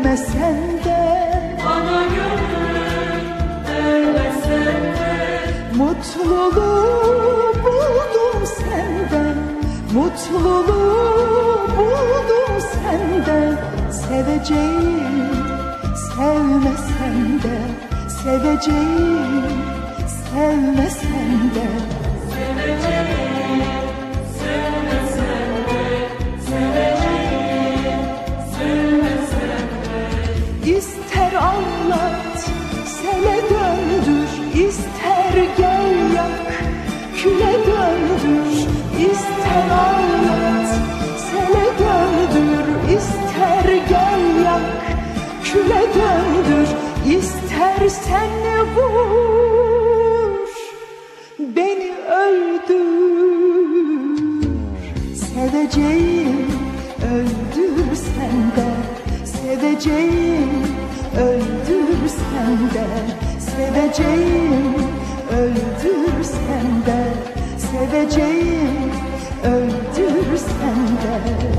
vermesen de, bana gönül vermesen de, mutluluğu buldum senden, mutluluğu buldum senden. Seveceğim, sevmesen de, seveceğim, sevmesen de, seveceğim, sevmesen de, seveceğim, sevmesen de. İster anlat, sele döndür, ister gel yak, küle döndür. İster anlat, sele döndür, ister gel yak, küle döndür. İstersen vur, beni öldür. Seveceğim, öldürsen de, seveceğim, öldürsen de, seveceğim, öldürsen de, seveceğim, öldürsen de.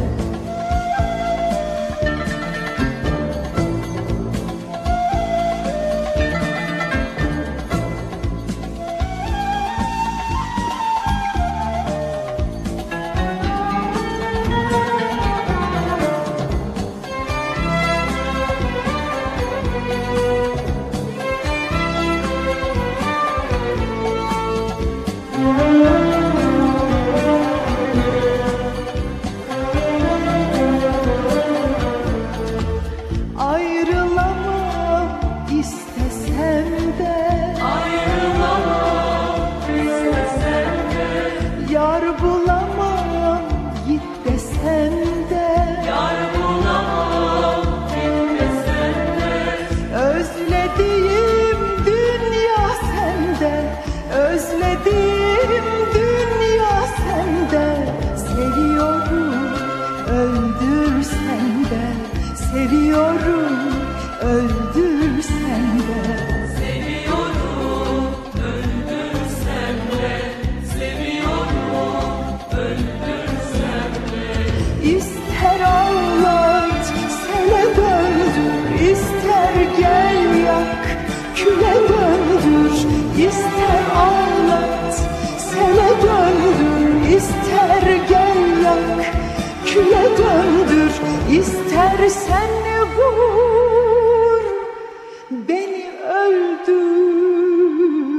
Ayrılamam istesem de, Ayrılamam istesem de, yar bulamam git desem de, yar bulamam git desem de. özlediğim dünya sende, özlediğim dünya sende. Seviyorum, öldürsen de, seviyorum, öldürsen de. Seviyorum, öldürsem de, seviyorum, öldürsem de. İster ağlat, sele döndür, ister gel yak, küle döndür. İster ağlat, sele döndür, ister gel yak, küle döndür. İstersen vur, beni öldür.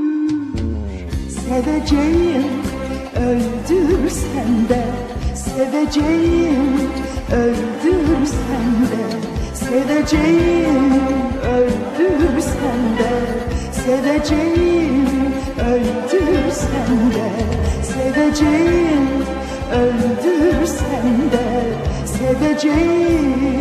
Seveceğim, öldürsen de, seveceğim, öldürsen de, seveceğim, öldürsen de, seveceğim, öldürsen de, seveceğim, öldürsen de, seveceğim.